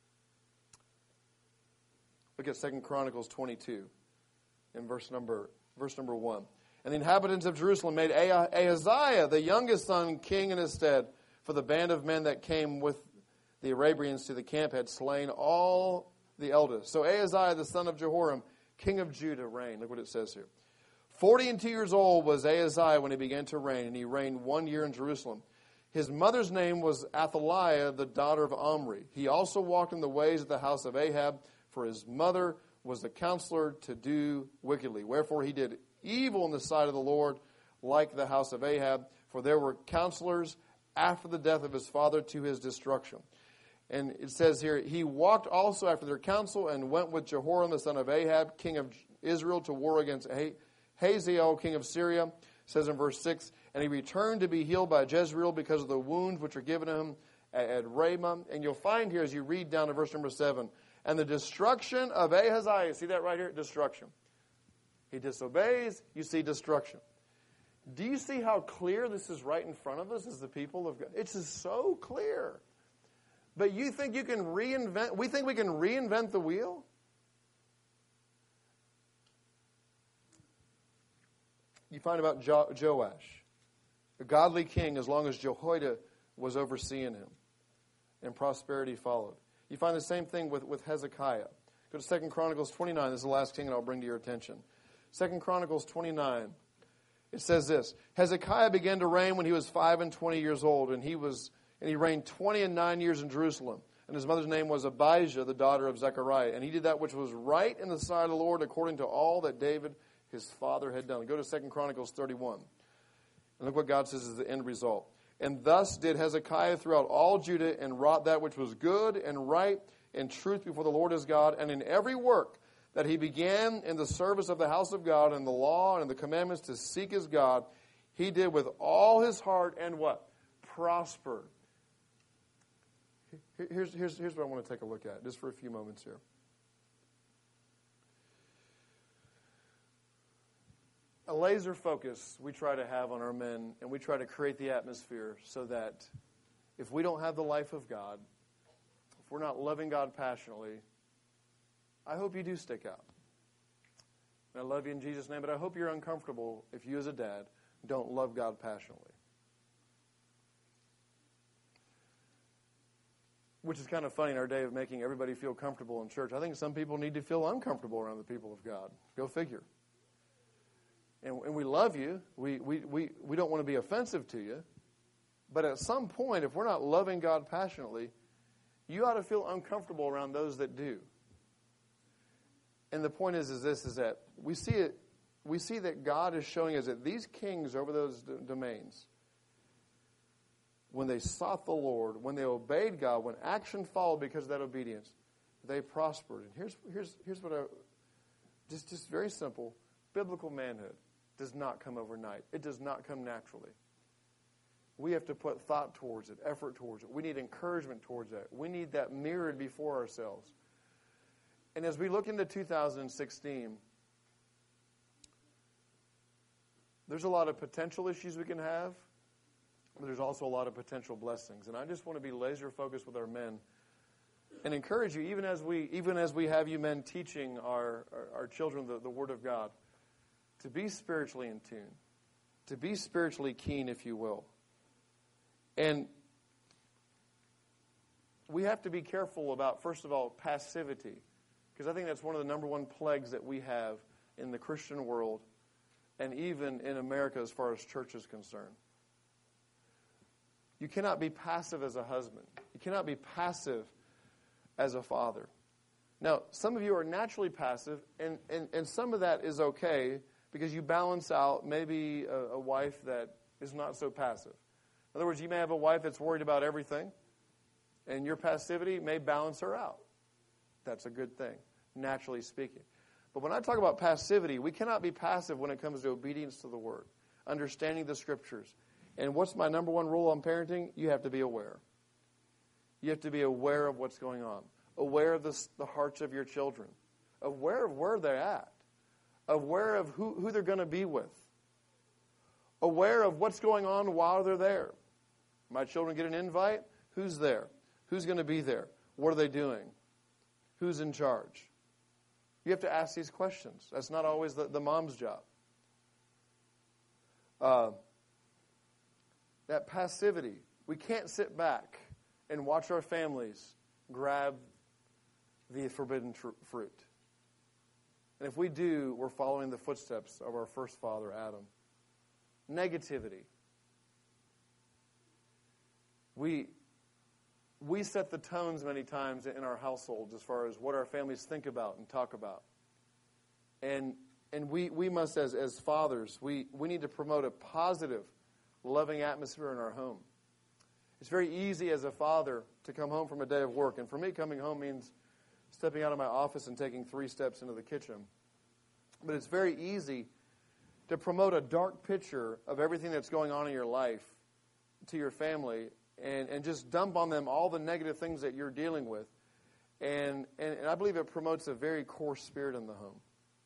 Look at Second Chronicles twenty-two in verse number, verse number one. And the inhabitants of Jerusalem made Ahaziah, the youngest son, king in his stead, for the band of men that came with the Arabians to the camp had slain all the eldest. So Ahaziah, the son of Jehoram, king of Judah, reigned. Look what it says here. Forty and two years old was Ahaziah when he began to reign, and he reigned one year in Jerusalem. His mother's name was Athaliah, the daughter of Omri. He also walked in the ways of the house of Ahab, for his mother was the counselor to do wickedly. Wherefore he did evil in the sight of the Lord, like the house of Ahab, for there were counselors after the death of his father to his destruction. And it says here, he walked also after their counsel and went with Jehoram, the son of Ahab, king of Israel, to war against Hazael, king of Syria. It says in verse six, and he returned to be healed by Jezreel because of the wounds which were given him at, at Ramah. And you'll find here as you read down to verse number seven, and the destruction of Ahaziah, see that right here? Destruction. He disobeys, you see destruction. Do you see how clear this is right in front of us as the people of God? It's just so clear. But you think you can reinvent, we think we can reinvent the wheel? You find about jo- Joash, a godly king, as long as Jehoiada was overseeing him, and prosperity followed. You find the same thing with, with Hezekiah. Go to Second Chronicles twenty-nine. This is the last king, and I'll bring to your attention. Second Chronicles twenty-nine. It says this: Hezekiah began to reign when he was five and twenty years old, and he was and he reigned twenty and nine years in Jerusalem. And his mother's name was Abijah, the daughter of Zechariah. And he did that which was right in the sight of the Lord, according to all that David his father had done. Go to Second Chronicles thirty-one. And look what God says is the end result. And thus did Hezekiah throughout all Judah, and wrought that which was good and right and truth before the Lord his God, and in every work that he began in the service of the house of God, and the law and the commandments to seek his God, he did with all his heart and what? Prospered. Here's, here's, here's what I want to take a look at, just for a few moments here. A laser focus we try to have on our men, and we try to create the atmosphere so that if we don't have the life of God, if we're not loving God passionately, I hope you do stick out. And I love you in Jesus' name, but I hope you're uncomfortable if you as a dad don't love God passionately. Which is kind of funny in our day of making everybody feel comfortable in church. I think some people need to feel uncomfortable around the people of God. Go figure. And, and we love you. We, we, we, we don't want to be offensive to you. But at some point, if we're not loving God passionately, you ought to feel uncomfortable around those that do. And the point is, is this, is that we see it, we see that God is showing us that these kings over those d- domains, when they sought the Lord, when they obeyed God, when action followed because of that obedience, they prospered. And here's here's here's what I, just just very simple, biblical manhood does not come overnight. It does not come naturally. We have to put thought towards it, effort towards it. We need encouragement towards that. We need that mirrored before ourselves. And as we look into two thousand sixteen, there's a lot of potential issues we can have, but there's also a lot of potential blessings. And I just want to be laser focused with our men and encourage you, even as we even as we have you men teaching our, our, our children the, the Word of God, to be spiritually in tune, to be spiritually keen, if you will. And we have to be careful about, first of all, passivity, because I think that's one of the number one plagues that we have in the Christian world and even in America as far as church is concerned. You cannot be passive as a husband. You cannot be passive as a father. Now, some of you are naturally passive, and, and, and some of that is okay because you balance out maybe a, a wife that is not so passive. In other words, you may have a wife that's worried about everything, and your passivity may balance her out. That's a good thing, naturally speaking. But when I talk about passivity, we cannot be passive when it comes to obedience to the Word, understanding the Scriptures. And what's my number one rule on parenting? You have to be aware. You have to be aware of what's going on, aware of the, the hearts of your children, aware of where they're at, aware of who, who they're going to be with, aware of what's going on while they're there. My children get an invite. Who's there? Who's going to be there? What are they doing? Who's in charge? You have to ask these questions. That's not always the, the mom's job. Uh, that passivity. We can't sit back and watch our families grab the forbidden tr- fruit. And if we do, we're following the footsteps of our first father, Adam. Negativity. We, we set the tones many times in our households as far as what our families think about and talk about. And and we, we must, as, as fathers, we, we need to promote a positive, loving atmosphere in our home. It's very easy as a father to come home from a day of work. And for me, coming home means stepping out of my office and taking three steps into the kitchen. But it's very easy to promote a dark picture of everything that's going on in your life to your family and, and just dump on them all the negative things that you're dealing with. And, and, and I believe it promotes a very coarse spirit in the home.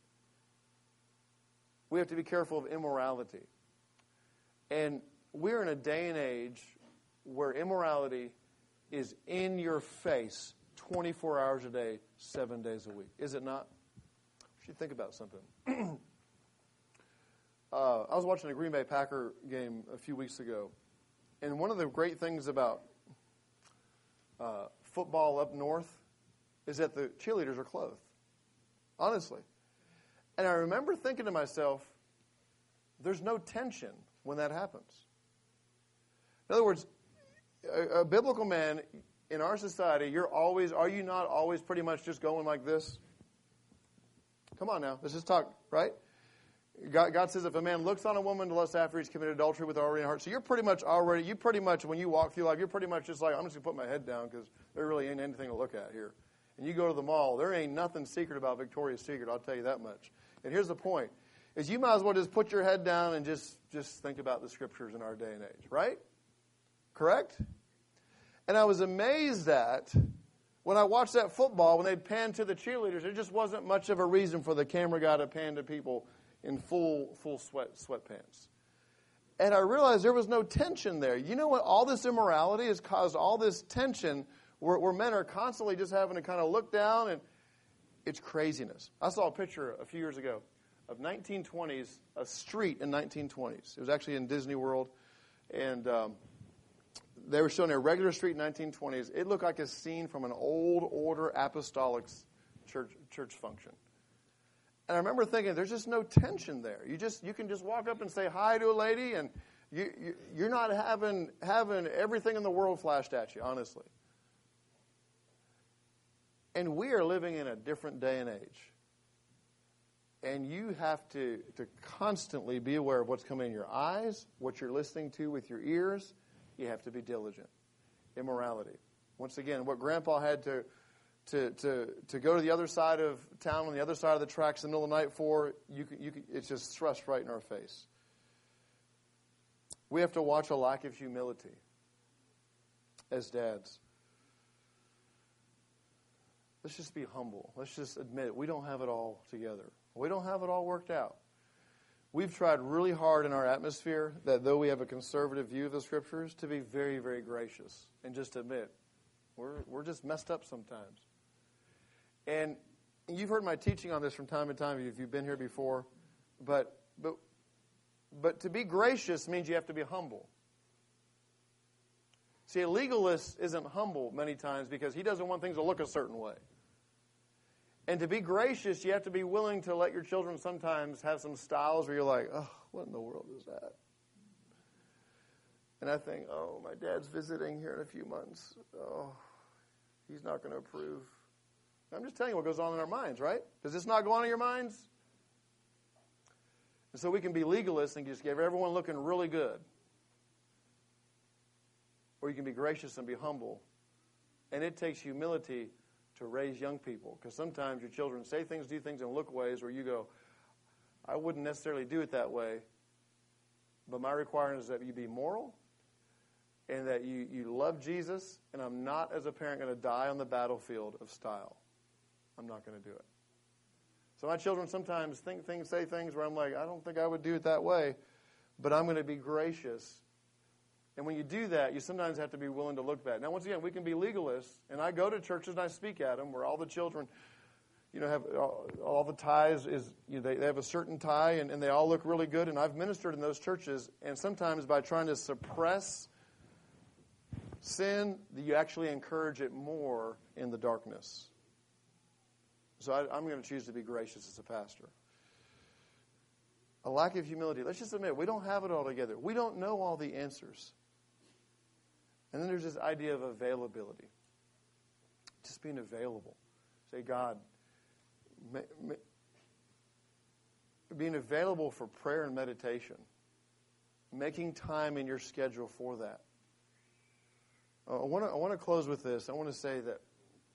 We have to be careful of immorality. And we're in a day and age where immorality is in your face twenty-four hours a day, seven days a week. Is it not? You should think about something. uh, I was watching a Green Bay Packer game a few weeks ago. And one of the great things about uh, football up north is that the cheerleaders are clothed. Honestly. And I remember thinking to myself, there's no tension when that happens. In other words, a, a biblical man in our society, you're always, are you not always pretty much just going like this? Come on now, let's just talk, right? God, God says if a man looks on a woman to lust after he's committed adultery with her already in her heart. So you're pretty much already, you pretty much, when you walk through life, you're pretty much just like, I'm just going to put my head down because there really ain't anything to look at here. And you go to the mall, there ain't nothing secret about Victoria's Secret, I'll tell you that much. And here's the point, is you might as well just put your head down and just, just think about the Scriptures in our day and age, right? Correct? And I was amazed that when I watched that football, when they'd pan to the cheerleaders, there just wasn't much of a reason for the camera guy to pan to people in full full sweat sweatpants. And I realized there was no tension there. You know what? All this immorality has caused all this tension where, where men are constantly just having to kind of look down, and it's craziness. I saw a picture a few years ago of nineteen twenties, a street in nineteen twenties. It was actually in Disney World, and um, they were showing a regular street in nineteen twenties. It looked like a scene from an old order apostolic church church function. And I remember thinking, there's just no tension there. You just you can just walk up and say hi to a lady, and you, you you're not having having everything in the world flashed at you, honestly. And we are living in a different day and age. And you have to, to constantly be aware of what's coming in your eyes, what you're listening to with your ears. You have to be diligent. Immorality. Once again, what Grandpa had to, to, to, to go to the other side of town, on the other side of the tracks in the middle of the night for, you can, you can, it's just thrust right in our face. We have to watch a lack of humility as dads. Let's just be humble. Let's just admit it. We don't have it all together. We don't have it all worked out. We've tried really hard in our atmosphere that though we have a conservative view of the Scriptures, to be very, very gracious and just admit we're we're just messed up sometimes. And you've heard my teaching on this from time to time if you've been here before, but but but to be gracious means you have to be humble. See, a legalist isn't humble many times because he doesn't want things to look a certain way. And to be gracious, you have to be willing to let your children sometimes have some styles where you're like, oh, what in the world is that? And I think, oh, my dad's visiting here in a few months. Oh, he's not going to approve. I'm just telling you what goes on in our minds, right? Does this not go on in your minds? And so we can be legalists and just give everyone looking really good. Or you can be gracious and be humble. And it takes humility to raise young people. Because sometimes your children say things, do things, and look ways where you go, I wouldn't necessarily do it that way. But my requirement is that you be moral and that you, you love Jesus. And I'm not, as a parent, going to die on the battlefield of style. I'm not going to do it. So my children sometimes think things, say things where I'm like, I don't think I would do it that way. But I'm going to be gracious. And when you do that, you sometimes have to be willing to look back. Now, once again, we can be legalists, and I go to churches and I speak at them where all the children you know, have all, all the ties is, you know, they, they have a certain tie and, and they all look really good. And I've ministered in those churches, and sometimes by trying to suppress sin, you actually encourage it more in the darkness. So I, I'm going to choose to be gracious as a pastor. A lack of humility. Let's just admit, we don't have it all together. We don't know all the answers. And then there's this idea of availability. Just being available. Say, God, ma- ma- being available for prayer and meditation. Making time in your schedule for that. Uh, I want to I want to close with this. I want to say that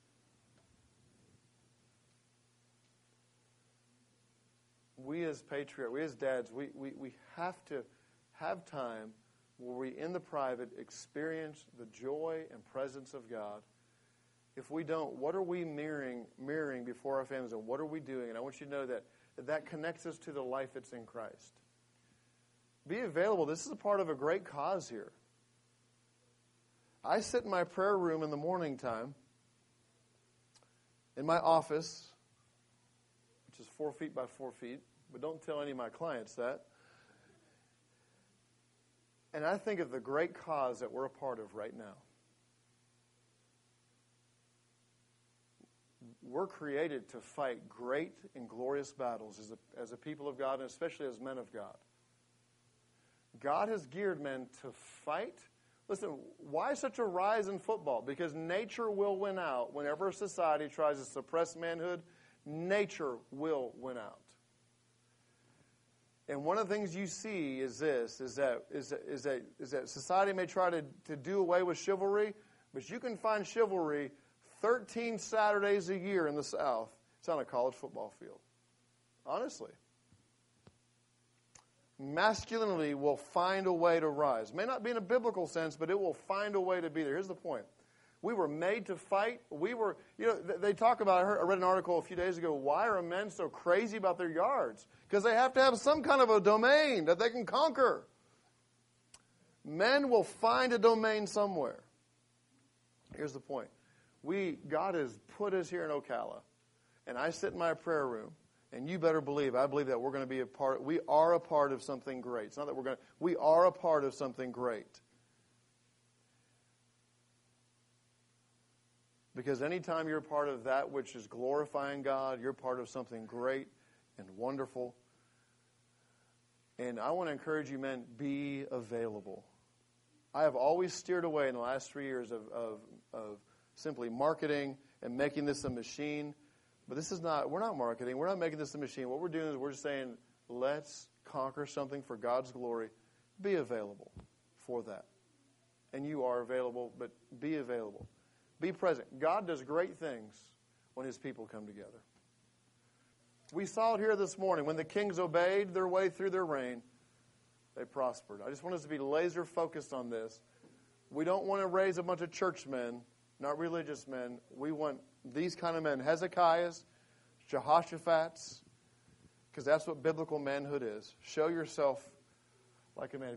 we as patriarchs, we as dads, we, we, we have to have time where we, in the private, experience the joy and presence of God. If we don't, what are we mirroring mirroring before our families, and what are we doing? And I want you to know that that connects us to the life that's in Christ. Be available. This is a part of a great cause here. I sit in my prayer room in the morning time, in my office, which is four feet by four feet, but don't tell any of my clients that. And I think of the great cause that we're a part of right now. We're created to fight great and glorious battles as a, as a people of God, and especially as men of God. God has geared men to fight. Listen, why such a rise in football? Because nature will win out. Whenever society tries to suppress manhood, nature will win out. And one of the things you see is this, is that is that, is that, is that society may try to, to do away with chivalry, but you can find chivalry thirteen Saturdays a year in the South. It's on a college football field. Honestly. Masculinity will find a way to rise. May not be in a biblical sense, but it will find a way to be there. Here's the point. We were made to fight. We were, you know, they talk about, I, heard, I read an article a few days ago, why are men so crazy about their yards? Because they have to have some kind of a domain that they can conquer. Men will find a domain somewhere. Here's the point. We, God has put us here in Ocala, and I sit in my prayer room, and you better believe, I believe that we're going to be a part, we are a part of something great. It's not that we're going to, we are a part of something great. Because anytime you're a part of that which is glorifying God, you're part of something great and wonderful. And I want to encourage you, men, be available. I have always steered away in the last three years of, of, of simply marketing and making this a machine. But this is not, we're not marketing. We're not making this a machine. What we're doing is we're just saying, let's conquer something for God's glory. Be available for that. And you are available, but be available. Be present. God does great things when His people come together. We saw it here this morning. When the kings obeyed their way through their reign, they prospered. I just want us to be laser focused on this. We don't want to raise a bunch of churchmen, not religious men. We want these kind of men, Hezekiahs, Jehoshaphat's, because that's what biblical manhood is. Show yourself like a man.